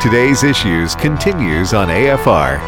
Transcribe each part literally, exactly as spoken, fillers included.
Today's Issues continues on A F R.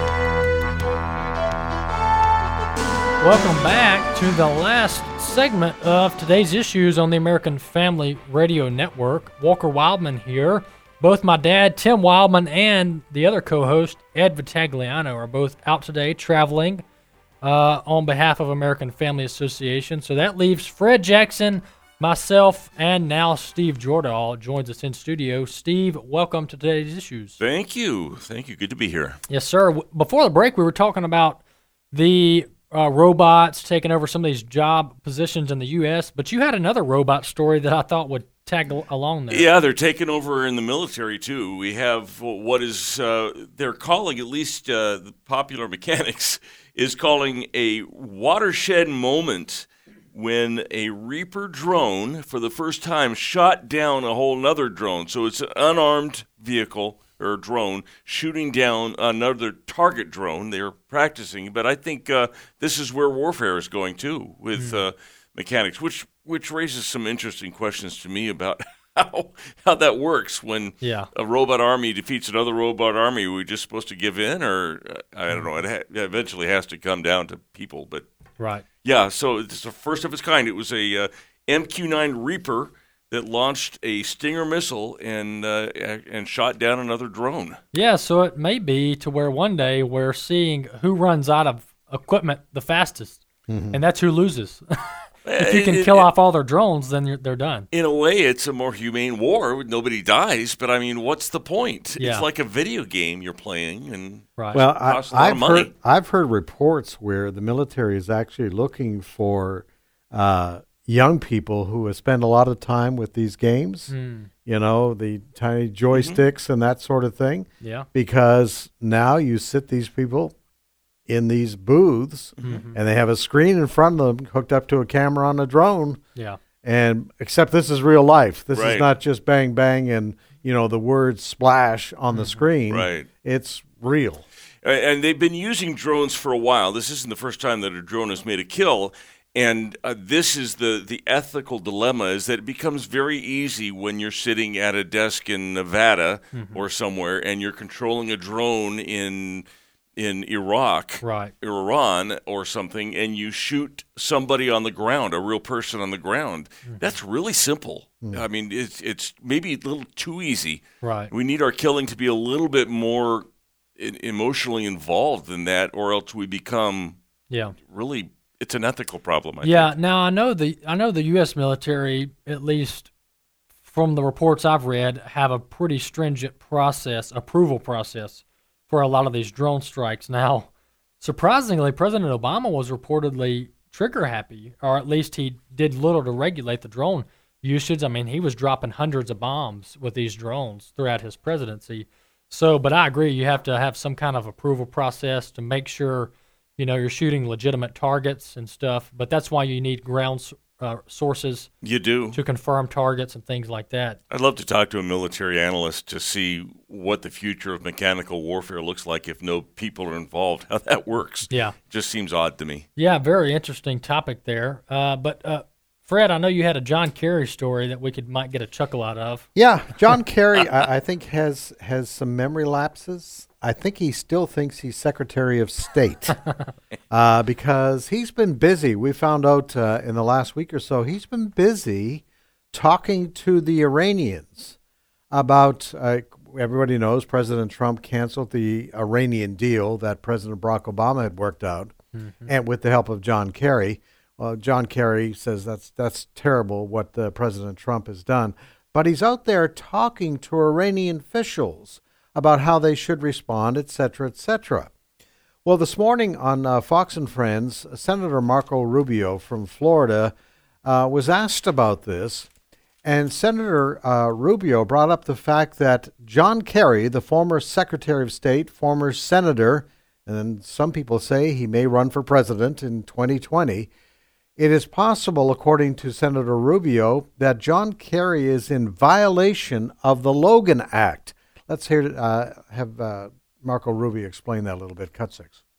Welcome back to the last segment of Today's Issues on the American Family Radio Network. Walker Wildman here. Both my dad, Tim Wildman, and the other co-host, Ed Vitagliano, are both out today traveling uh, on behalf of American Family Association. So that leaves Fred Jackson, myself, and now Steve Jordahl joins us in studio. Steve, welcome to Today's Issues. Thank you. Thank you. Good to be here. Yes, sir. W- Before the break, we were talking about the uh, robots taking over some of these job positions in the U S, but you had another robot story that I thought would tag al- along there. Yeah, they're taking over in the military, too. We have what is, uh, they're calling, at least uh, the Popular Mechanics, is calling a watershed moment when a Reaper drone, for the first time, shot down a whole nother drone. So it's an unarmed vehicle or drone shooting down another target drone. They're practicing, but I think uh, this is where warfare is going, too, with mm. uh, mechanics, which which raises some interesting questions to me about how how that works when yeah. a robot army defeats another robot army. Are we just supposed to give in, or uh, I don't know. It, ha- it eventually has to come down to people, but right. Yeah, so it's the first of its kind. It was a uh, M Q nine Reaper that launched a Stinger missile and uh, and shot down another drone. Yeah, so it may be to where one day we're seeing who runs out of equipment the fastest, mm-hmm. and that's who loses. If you can it, kill it, off all their drones, then you're, they're done. In a way, it's a more humane war. Nobody dies, but I mean, what's the point? Yeah. It's like a video game you're playing, and right. Well, it costs I, a lot I've of money. heard I've heard reports where the military is actually looking for uh, young people who have spent a lot of time with these games. Mm. You know, the tiny joysticks mm-hmm. and that sort of thing. Yeah. Because now you sit these people in these booths, mm-hmm. and they have a screen in front of them hooked up to a camera on a drone. Yeah. And except this is real life. This right. is not just bang, bang, and, you know, the words splash on the screen. Right. It's real. And they've been using drones for a while. This isn't the first time that a drone has made a kill. And uh, this is the, the ethical dilemma, is that it becomes very easy when you're sitting at a desk in Nevada mm-hmm. or somewhere and you're controlling a drone in in Iraq right. or Iran or something, and you shoot somebody on the ground, a real person on the ground. Mm-hmm. That's really simple. Mm-hmm. I mean, it's it's maybe a little too easy. Right. We need our killing to be a little bit more in, emotionally involved than that, or else we become yeah. really, it's an ethical problem, I yeah, think. now I know the I know the U S military, at least from the reports I've read, have a pretty stringent process, approval process, for a lot of these drone strikes. Now, surprisingly, President Obama was reportedly trigger happy, or at least he did little to regulate the drone usage. I mean, he was dropping hundreds of bombs with these drones throughout his presidency. So, but I agree, you have to have some kind of approval process to make sure, you know, you're shooting legitimate targets and stuff. But that's why you need ground uh, sources. You do. To confirm targets and things like that. I'd love to talk to a military analyst to see what the future of mechanical warfare looks like if no people are involved, how that works. Yeah. Just seems odd to me. Yeah, very interesting topic there. Uh, but, uh, Fred, I know you had a John Kerry story that we could might get a chuckle out of. Yeah, John Kerry, I, I think, has has some memory lapses. I think he still thinks he's Secretary of State uh, because he's been busy. We found out uh, in the last week or so, he's been busy talking to the Iranians about, uh, everybody knows President Trump canceled the Iranian deal that President Barack Obama had worked out, mm-hmm. and with the help of John Kerry. Well, John Kerry says that's that's terrible what the President Trump has done. But he's out there talking to Iranian officials about how they should respond, et cetera, et cetera. Well, this morning on uh, Fox and Friends, Senator Marco Rubio from Florida uh, was asked about this, and Senator uh, Rubio brought up the fact that John Kerry, the former Secretary of State, former senator, and some people say he may run for president in twenty twenty, it is possible, according to Senator Rubio, that John Kerry is in violation of the Logan Act. Let's hear uh, have uh, Marco Rubio explain that a little bit. Cut six.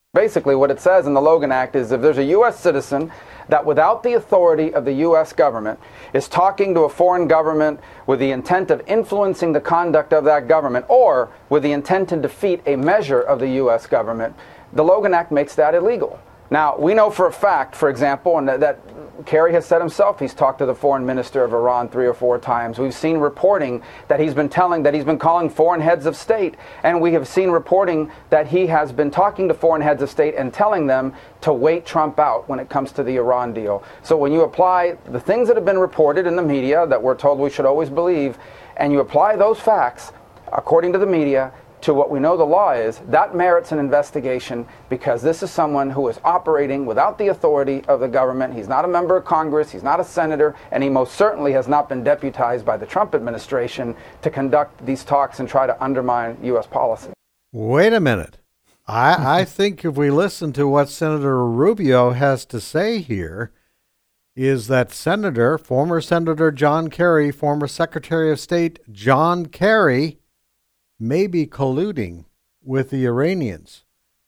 Basically, what it says in the Logan Act is if there's a U S citizen that without the authority of the U S government is talking to a foreign government with the intent of influencing the conduct of that government or with the intent to defeat a measure of the U S government, the Logan Act makes that illegal. Now, we know for a fact, for example, and that, that Kerry has said himself, he's talked to the foreign minister of Iran three or four times. We've seen reporting that he's been telling, that he's been calling foreign heads of state. And we have seen reporting that he has been talking to foreign heads of state and telling them to wait Trump out when it comes to the Iran deal. So when you apply the things that have been reported in the media that we're told we should always believe, and you apply those facts, according to the media, to what we know the law is, that merits an investigation because this is someone who is operating without the authority of the government. He's not a member of Congress, he's not a senator, and he most certainly has not been deputized by the Trump administration to conduct these talks and try to undermine U S policy. Wait a minute. I, I think if we listen to what Senator Rubio has to say here, is that Senator, former Senator John Kerry, former Secretary of State John Kerry, may be colluding with the Iranians.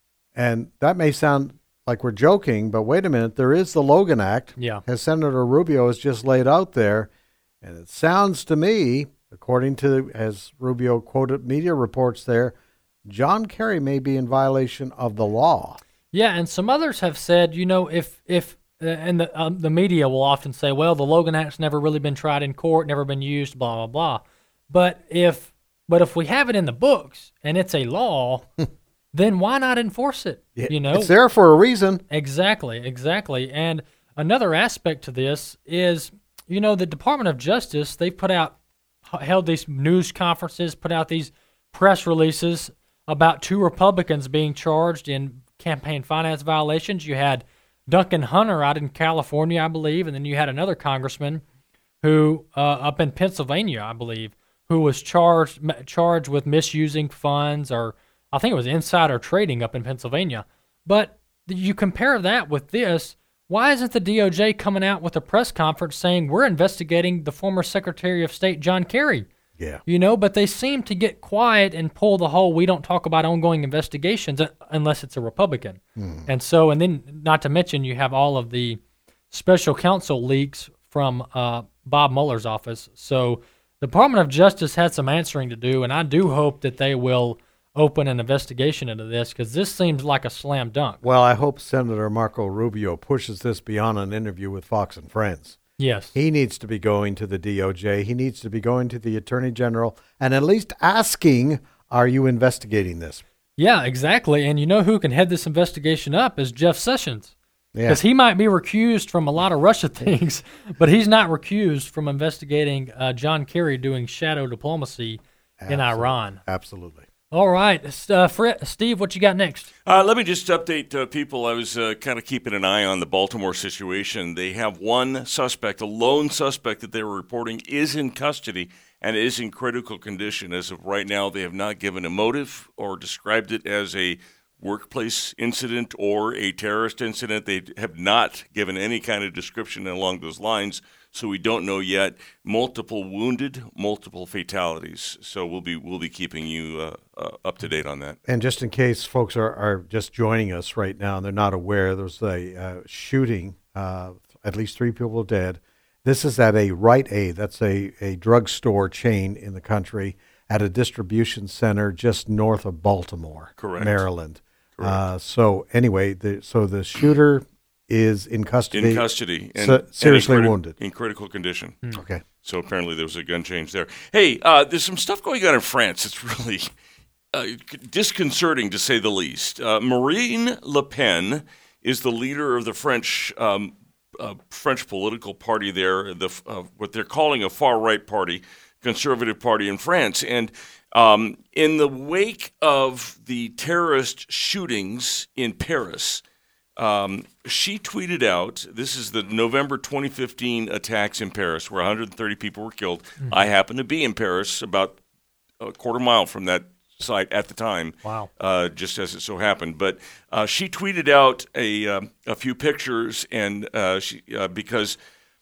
And that may sound like we're joking, but wait a minute, there is the Logan Act, Yeah. as Senator Rubio has just laid out there. And it sounds to me, according to, as Rubio quoted media reports there, John Kerry may be in violation of the law. Yeah, and some others have said, you know, if, if uh, and the, um, the media will often say, well, the Logan Act's never really been tried in court, never been used, blah, blah, blah. But if But if we have it in the books and it's a law, then why not enforce it? You know, it's there for a reason. Exactly, exactly. And another aspect to this is, you know, the Department of Justice, they've put out, held these news conferences, put out these press releases about two Republicans being charged in campaign finance violations. You had Duncan Hunter out in California, I believe, and then you had another congressman who, uh, up in Pennsylvania, I believe, who was charged charged with misusing funds, or I think it was insider trading up in Pennsylvania. But you compare that with this, why isn't the D O J coming out with a press conference saying we're investigating the former Secretary of State John Kerry? Yeah. You know, but they seem to get quiet and pull the whole we don't talk about ongoing investigations unless it's a Republican. Mm. And so, and then not to mention you have all of the special counsel leaks from uh, Bob Mueller's office. So the Department of Justice had some answering to do, and I do hope that they will open an investigation into this because this seems like a slam dunk. Well, I hope Senator Marco Rubio pushes this beyond an interview with Fox and Friends. Yes. He needs to be going to the D O J. He needs to be going to the Attorney General and at least asking, are you investigating this? Yeah, exactly. And you know who can head this investigation up is Jeff Sessions. Because Yeah. he might be recused from a lot of Russia things, but he's not recused from investigating uh, John Kerry doing shadow diplomacy in Absolutely. Iran. Absolutely. All right. Uh, Fred, Steve, what you got next? Uh, let me just update uh, people. I was uh, kind of keeping an eye on the Baltimore situation. They have one suspect, a lone suspect that they were reporting is in custody and is in critical condition. As of right now, they have not given a motive or described it as a workplace incident or a terrorist incident. They have not given any kind of description along those lines, so we don't know yet. Multiple wounded, multiple fatalities. So we'll be we'll be keeping you uh, uh, up to date on that. And just in case folks are, are just joining us right now and they're not aware, there's a uh, shooting, uh, at least three people dead. This is at a Rite Aid, that's a, a drugstore chain in the country, at a distribution center just north of Baltimore, Correct. Maryland. Uh, so anyway, the, so the shooter is in custody. In custody. And, se- seriously and in criti- wounded. In critical condition. Mm. Okay. So apparently there was a gun change there. Hey, uh, there's some stuff going on in France. It's really uh, disconcerting, to say the least. Uh, Marine Le Pen is the leader of the French um, uh, French political party there, the uh, what they're calling a far-right party, conservative party in France. And um, in the wake of the terrorist shootings in Paris, um, she tweeted out, this is the November twenty fifteen attacks in Paris where one hundred thirty people were killed. Mm-hmm. I happened to be in Paris about a quarter mile from that site at the time. Wow. Uh, just as it so happened. But uh, she tweeted out a, um, a few pictures, and uh, she uh, because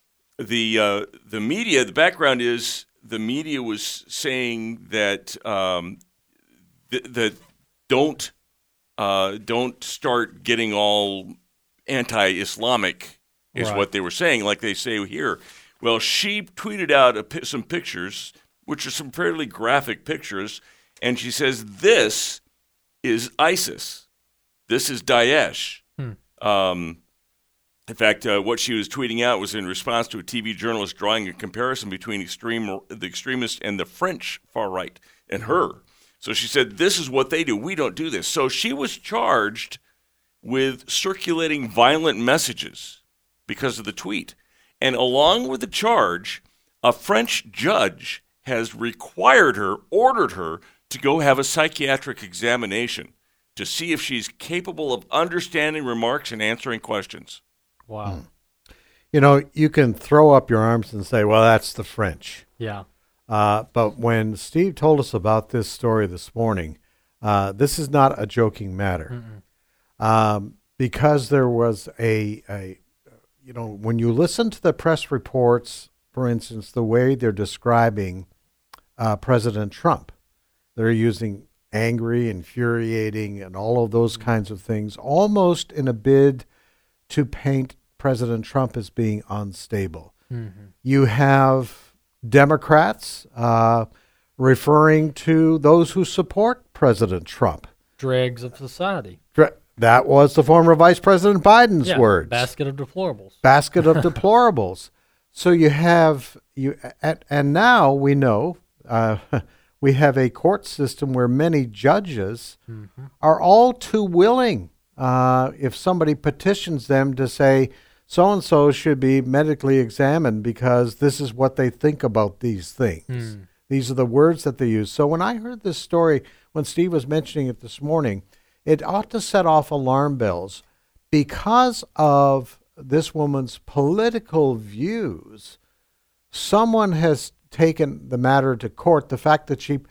the uh, the media, the background is, the media was saying that um, th- that don't uh, don't start getting all anti-Islamic, is Right. what they were saying, like they say here. Well, she tweeted out a, pi- some pictures, which are some fairly graphic pictures, and she says, this is ISIS. This is Daesh. Hmm. Um, in fact, uh, what she was tweeting out was in response to a T V journalist drawing a comparison between extreme the extremists and the French far right and her. So she said, this is what they do. We don't do this. So she was charged with circulating violent messages because of the tweet. And along with the charge, a French judge has required her, ordered her to go have a psychiatric examination to see if she's capable of understanding remarks and answering questions. Wow. You know, you can throw up your arms and say, well, that's the French. Yeah. Uh, but when Steve told us about this story this morning, uh, this is not a joking matter. Um, because there was a, a, you know, when you listen to the press reports, for instance, the way they're describing uh, President Trump, they're using angry, infuriating, and all of those kinds of things, almost in a bid to paint President Trump as being unstable. Mm-hmm. You have Democrats uh, referring to those who support President Trump. Dregs of society. Dre- That was the former Vice President Biden's Yeah, words. basket of deplorables. Basket of deplorables. So you have you, and, and now we know uh, we have a court system where many judges Mm-hmm. are all too willing. Uh, if somebody petitions them to say so and so should be medically examined because this is what they think about these things. Mm. These are the words that they use. So when I heard this story, when Steve was mentioning it this morning, it ought to set off alarm bells because of this woman's political views. Someone has taken the matter to court. The fact that she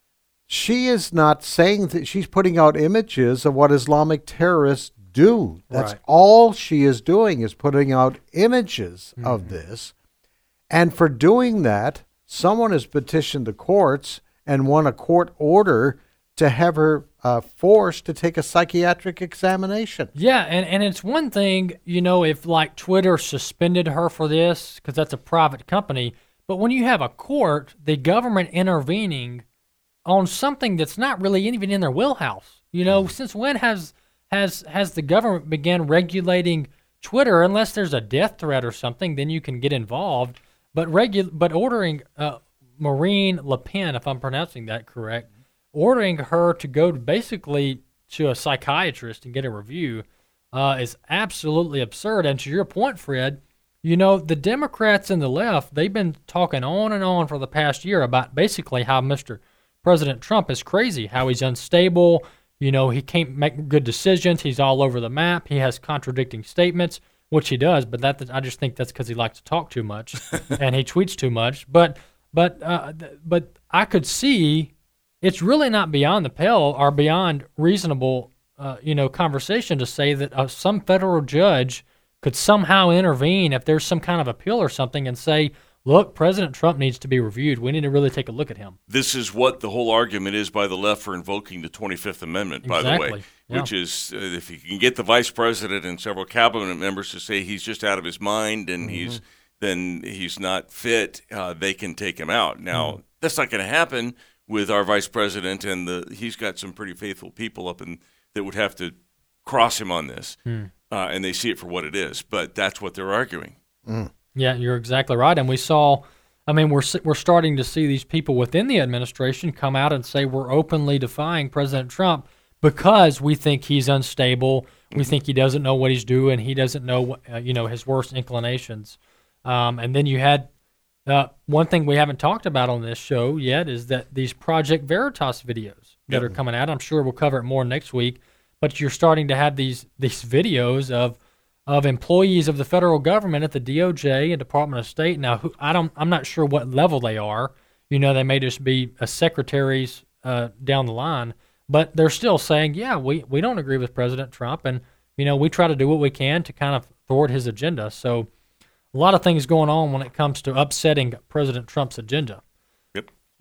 she is not saying that she's putting out images of what Islamic terrorists do. That's Right. all she is doing, is putting out images Mm-hmm. of this. And for doing that, someone has petitioned the courts and won a court order to have her uh, forced to take a psychiatric examination. Yeah, and, and it's one thing, you know, if like Twitter suspended her for this, because that's a private company, but when you have a court, the government intervening on something that's not really even in their wheelhouse, you know, since when has has has the government began regulating Twitter? Unless there's a death threat or something, then you can get involved. But regu- but ordering uh, Marine Le Pen, if I'm pronouncing that correct, ordering her to go to basically to a psychiatrist and get a review uh, is absolutely absurd. And to your point, Fred, you know, the Democrats and the left, they've been talking on and on for the past year about basically how Mister President Trump is crazy, how he's unstable, you know, he can't make good decisions, he's all over the map, he has contradicting statements, which he does, but that I just think that's because he likes to talk too much and he tweets too much. But but uh, th- but I could see it's really not beyond the pale or beyond reasonable, uh, you know, conversation to say that uh, some federal judge could somehow intervene if there's some kind of appeal or something and say, look, President Trump needs to be reviewed. We need to really take a look at him. This is what the whole argument is by the left for invoking the twenty-fifth Amendment, by Exactly. the way, Yeah. which is uh, if you can get the vice president and several cabinet members to say he's just out of his mind and Mm-hmm. he's then he's not fit, uh, they can take him out. Now, Mm-hmm. that's not going to happen with our vice president, and the he's got some pretty faithful people up in that would have to cross him on this, Hmm. uh, and they see it for what it is. But that's what they're arguing. Yeah, you're exactly right. And we saw, I mean, we're we're starting to see these people within the administration come out and say we're openly defying President Trump because we think he's unstable. We think he doesn't know what he's doing. He doesn't know, what, uh, you know, his worst inclinations. Um, and then you had uh, one thing we haven't talked about on this show yet is that these Project Veritas videos that Yep. are coming out. I'm sure we'll cover it more next week. But you're starting to have these these videos of of employees of the federal government at the D O J and Department of State. Now, who, I don't, I'm not sure what level they are. You know, they may just be uh, secretaries uh, down the line, but they're still saying, yeah, we, we don't agree with President Trump, and you know, we try to do what we can to kind of thwart his agenda. So, a lot of things going on when it comes to upsetting President Trump's agenda. Yep.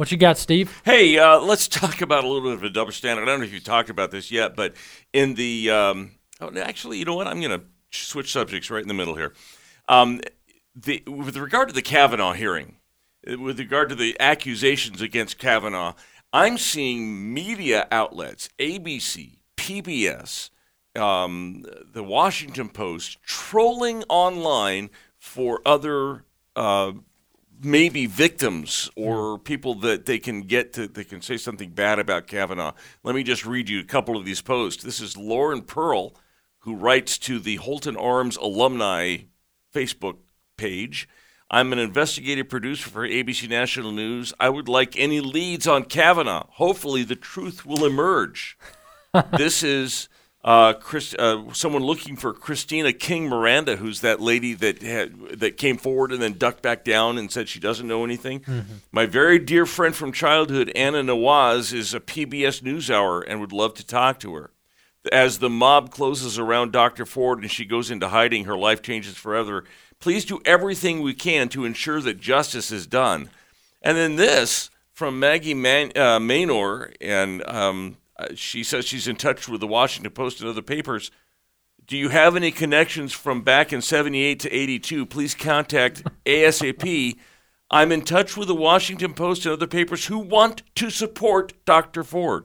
What you got, Steve? Hey, uh, let's talk about a little bit of a double standard. I don't know if you've talked about this yet, but in the um, oh, actually, you know what? I'm going to switch subjects right in the middle here. Um, the, with regard to the Kavanaugh hearing, with regard to the accusations against Kavanaugh, I'm seeing media outlets, A B C, P B S, um, the Washington Post, trolling online for other uh, maybe victims or people that they can get to, they can say something bad about Kavanaugh. Let me just read you a couple of these posts. This is Lauren Pearl, who writes to the Holton Arms alumni Facebook page. I'm an investigative producer for A B C National News. I would like any leads on Kavanaugh. Hopefully the truth will emerge. This is uh, Chris, uh, someone looking for Christina King Miranda, who's that lady that had, that came forward and then ducked back down and said she doesn't know anything. Mm-hmm. My very dear friend from childhood, Anna Nawaz, is a P B S NewsHour and would love to talk to her. As the mob closes around Doctor Ford and she goes into hiding, her life changes forever. Please do everything we can to ensure that justice is done. And then this from Maggie Man- uh, Maynor, and um, she says she's in touch with the Washington Post and other papers. Do you have any connections from back in seventy-eight to eighty-two? Please contact ASAP. I'm in touch with the Washington Post and other papers who want to support Doctor Ford.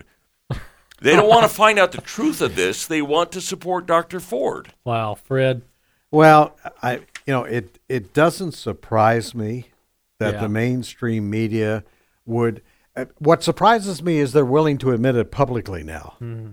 They don't want to find out the truth of this. They want to support Doctor Ford. Wow, Fred. Well, I you know it it doesn't surprise me that Yeah. the mainstream media would. Uh, what surprises me is they're willing to admit it publicly now. Mm.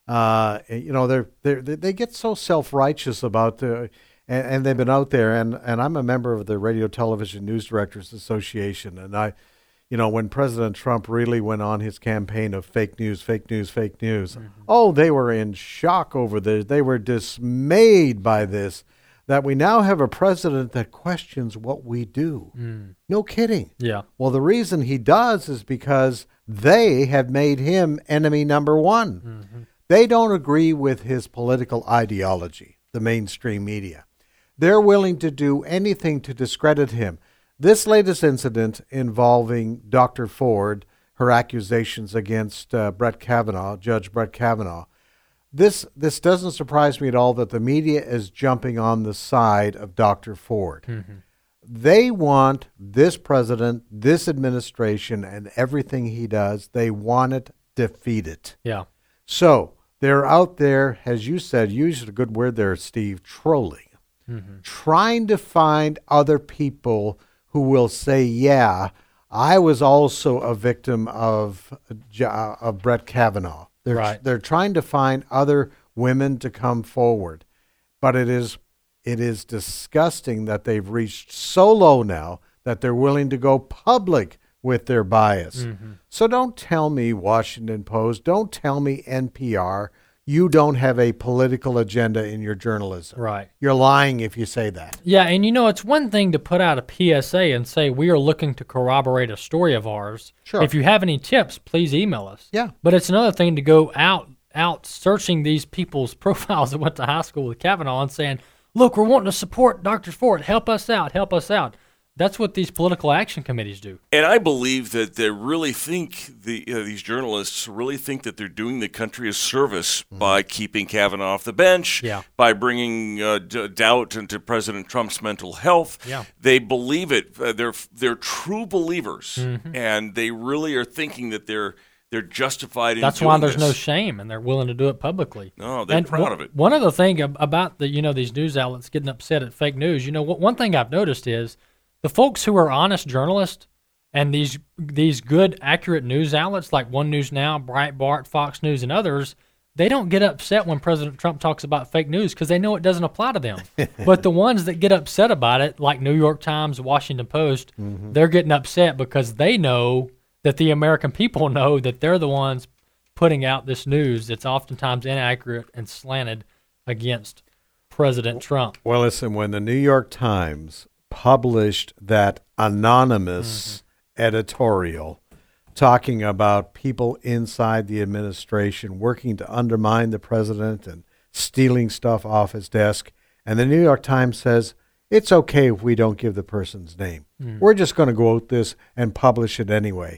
Uh, you know, they're, they're they get so self-righteous about the, and, and they've been out there. And, and I'm a member of the Radio Television News Directors Association, and I, you know, when President Trump really went on his campaign of fake news, fake news, fake news, mm-hmm. oh, they were in shock over this. They were dismayed by this. That we now have a president that questions what we do. Mm. No kidding. Yeah. Well, the reason he does is because they have made him enemy number one. Mm-hmm. They don't agree with his political ideology, the mainstream media. They're willing to do anything to discredit him. This latest incident involving Doctor Ford, her accusations against uh, Brett Kavanaugh, Judge Brett Kavanaugh, This this doesn't surprise me at all that the media is jumping on the side of Doctor Ford. Mm-hmm. They want this president, this administration, and everything he does, they want it defeated. Yeah. So they're out there, as you said, you used a good word there, Steve, trolling, mm-hmm. trying to find other people who will say, yeah, I was also a victim of, uh, of Brett Kavanaugh. They're, right. they're trying to find other women to come forward. But it is it is disgusting that they've reached so low now that they're willing to go public with their bias. Mm-hmm. So don't tell me, Washington Post, don't tell me N P R, you don't have a political agenda in your journalism. Right. You're lying if you say that. Yeah, and you know, it's one thing to put out a P S A and say, we are looking to corroborate a story of ours. Sure. If you have any tips, please email us. Yeah. But it's another thing to go out out searching these people's profiles that went to high school with Kavanaugh and saying, look, we're wanting to support Doctor Ford. Help us out. Help us out. That's what these political action committees do. And I believe that they really think, the uh, these journalists really think that they're doing the country a service mm-hmm. by keeping Kavanaugh off the bench, yeah. by bringing uh, d- doubt into President Trump's mental health. Yeah. They believe it. Uh, they're they're true believers, mm-hmm. and they really are thinking that they're they're justified in That's doing why there's this. no shame, and they're willing to do it publicly. No, they're and proud w- of it. One other thing about the you know these news outlets getting upset at fake news, you know, what, one thing I've noticed is the folks who are honest journalists and these these good, accurate news outlets like One News Now, Breitbart, Fox News, and others, they don't get upset when President Trump talks about fake news because they know it doesn't apply to them. But the ones that get upset about it, like New York Times, Washington Post, mm-hmm. they're getting upset because they know that the American people know that they're the ones putting out this news that's oftentimes inaccurate and slanted against President Trump. Well, listen, when the New York Times published that anonymous mm-hmm. editorial talking about people inside the administration working to undermine the president and stealing stuff off his desk, and the New York Times says, it's okay if we don't give the person's name. Mm. We're just going to go out this and publish it anyway.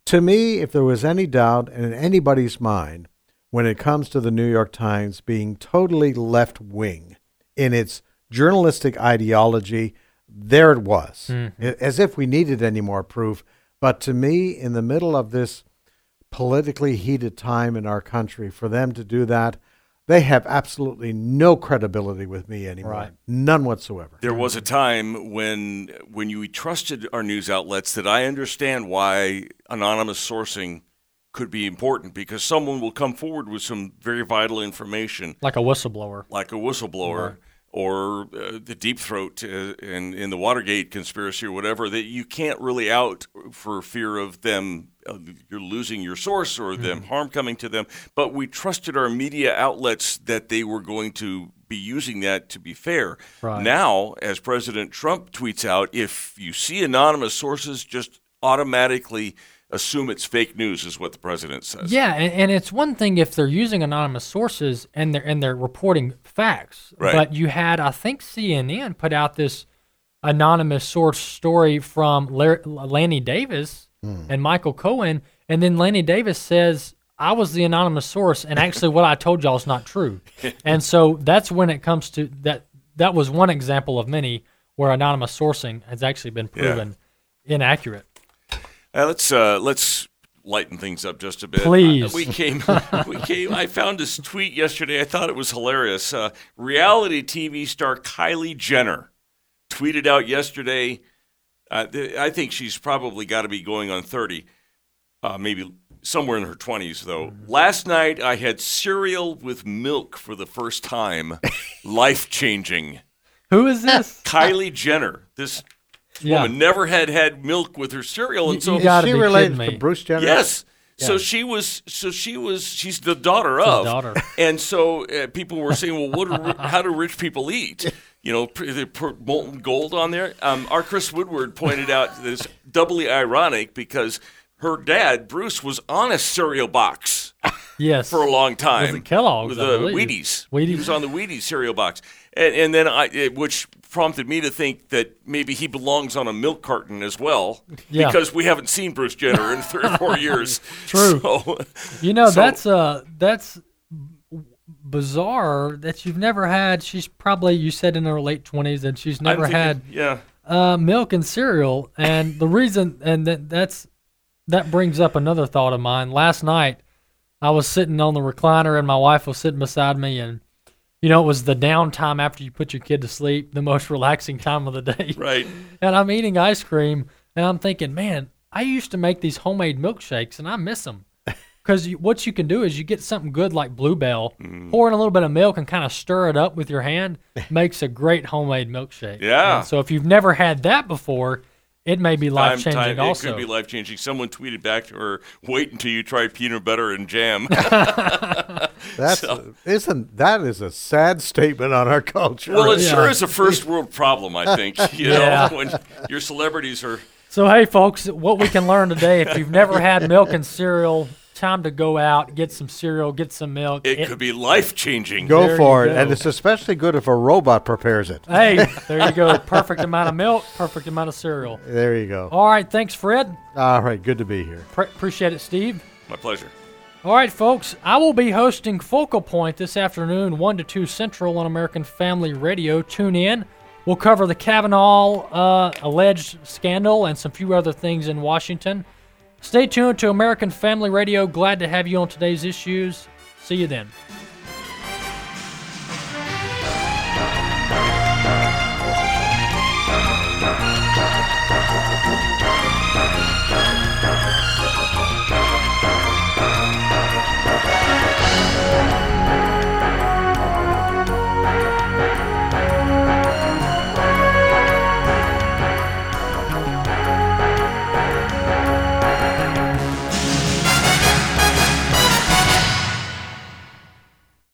To me, if there was any doubt in anybody's mind when it comes to the New York Times being totally left-wing in its journalistic ideology, there it was, mm-hmm. as if we needed any more proof. But to me, in the middle of this politically heated time in our country, for them to do that, they have absolutely no credibility with me anymore. Right. None whatsoever. There was a time when when you trusted our news outlets that I understand why anonymous sourcing could be important, because someone will come forward with some very vital information. Like a whistleblower. Like a whistleblower. Right. Or uh, the Deep Throat uh, in, in the Watergate conspiracy or whatever, that you can't really out for fear of them, uh, you're losing your source or mm-hmm. them harm coming to them. But we trusted our media outlets that they were going to be using that to be fair. Right. Now, as President Trump tweets out, if you see anonymous sources, just automatically assume it's fake news, is what the president says. Yeah, and, and it's one thing if they're using anonymous sources and they're and they're reporting facts. Right. But you had, I think, C N N put out this anonymous source story from Larry, Lanny Davis mm. and Michael Cohen, and then Lanny Davis says, I was the anonymous source, and actually what I told y'all is not true. And so that's when it comes to that. That was one example of many where anonymous sourcing has actually been proven yeah. inaccurate. Uh, let's uh, let's lighten things up just a bit. Please. Uh, we came. we came. I found this tweet yesterday. I thought it was hilarious. Uh, reality T V star Kylie Jenner tweeted out yesterday. Uh, th- I think she's probably got to be going on thirty, uh, maybe somewhere in her twenties though. Mm-hmm. Last night I had cereal with milk for the first time. Life changing. Who is this? Kylie Jenner. This. Yeah. Woman never had had milk with her cereal, and so you gotta she be related kidding me. to Bruce Jenner. yes. Yeah. So she was. So she was. She's the daughter His of. daughter. And so uh, people were saying, "Well, what? Are, how do rich people eat? You know, pr- they put molten gold on there." Um, our Chris Woodward pointed out that it's doubly ironic because her dad Bruce was on a cereal box. Yes. For a long time. Was it Kellogg's? With I the believe. Wheaties. Wheaties. He was on the Wheaties cereal box. And, and then I, it, which prompted me to think that maybe he belongs on a milk carton as well. Yeah. Because we haven't seen Bruce Jenner in three or four years. True. So, you know, so, that's uh, that's bizarre that you've never had. She's probably, you said in her late twenties, and she's never thinking, had yeah. uh, milk and cereal. And the reason, and that that's that brings up another thought of mine. Last night, I was sitting on the recliner, and my wife was sitting beside me, and you know, it was the downtime after you put your kid to sleep, the most relaxing time of the day. Right. And I'm eating ice cream, and I'm thinking, man, I used to make these homemade milkshakes, and I miss them. Because what you can do is you get something good like Bluebell, mm. pour in a little bit of milk and kind of stir it up with your hand, makes a great homemade milkshake. Yeah. And so if you've never had that before, it may be life-changing time, time. also. It could be life-changing. Someone tweeted back to her, wait until you try peanut butter and jam. That's So- isn't that is a sad statement on our culture. Well, it Yeah. sure is a first world problem, I think. You Yeah. know, when your celebrities are. So, hey, folks, what we can learn today, if you've never had milk and cereal, time to go out, get some cereal, get some milk. It, could be life changing. Go There for you it, go. and it's especially good if a robot prepares it. Hey, there you go. Perfect amount of milk, perfect amount of cereal. There you go. All right, thanks, Fred. All right, good to be here. Pre- appreciate it, Steve. My pleasure. All right, folks, I will be hosting Focal Point this afternoon, one to two Central on American Family Radio. Tune in. We'll cover the Kavanaugh uh, alleged scandal and some few other things in Washington. Stay tuned to American Family Radio. Glad to have you on today's issues. See you then.